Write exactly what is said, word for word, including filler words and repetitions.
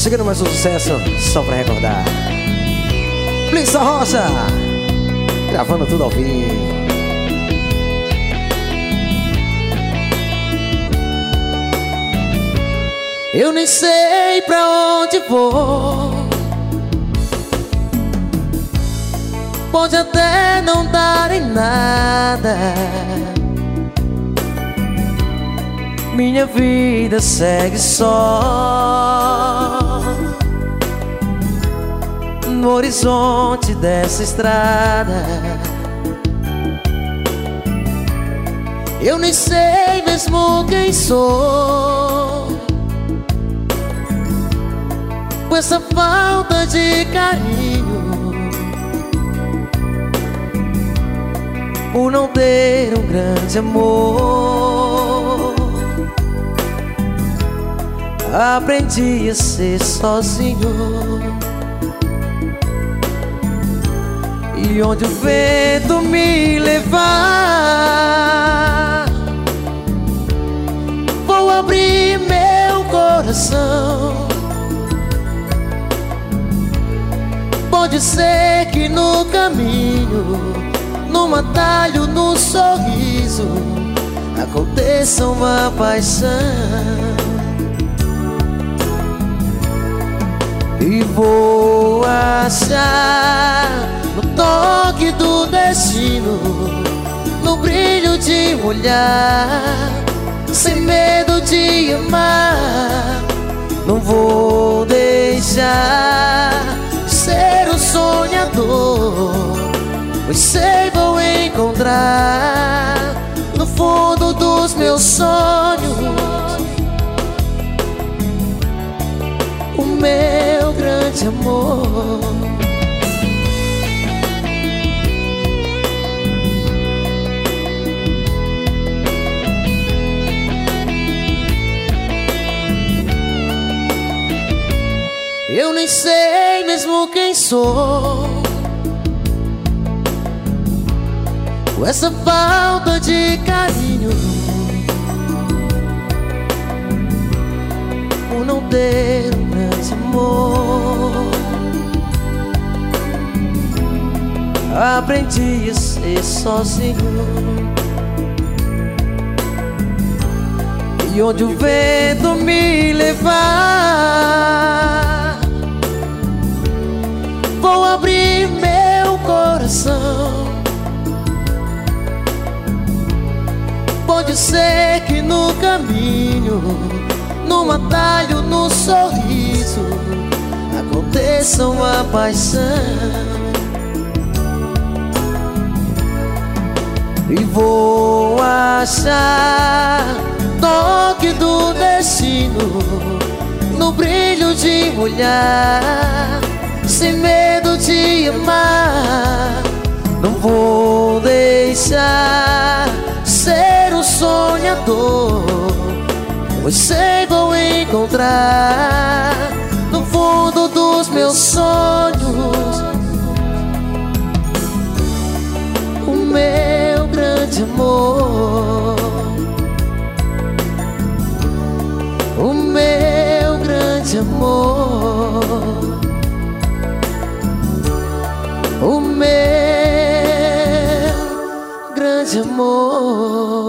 Chegando mais um sucesso, só pra recordar. Blitza Rocha, gravando tudo ao vivo. Eu nem sei pra onde vou, pode até não dar em nada. Minha vida segue só no horizonte dessa estrada. Eu nem sei mesmo quem sou, com essa falta de carinho, por não ter um grande amor. Aprendi a ser sozinho, e onde o vento me levar, vou abrir meu coração. Pode ser que no caminho, num atalho, no sorriso, aconteça uma paixão. E vou achar no toque do destino, no brilho de um olhar, sem medo de amar. Não vou deixar ser um sonhador, pois sei vou encontrar no fundo dos meus sonhos o meu grande amor. Eu nem sei mesmo quem sou, com essa falta de carinho, por não ter um grande amor. Aprendi a ser sozinho, e onde o vento me levar, vou abrir meu coração. Pode ser que no caminho, num atalho, no sorriso, aconteça uma paixão. E vou achar toque do destino, no brilho de um olhar, sem medo de amar. Não vou deixar ser um sonhador, pois sei vou encontrar no fundo dos meus sonhos o meu grande amor, o meu grande amor, o meu grande amor.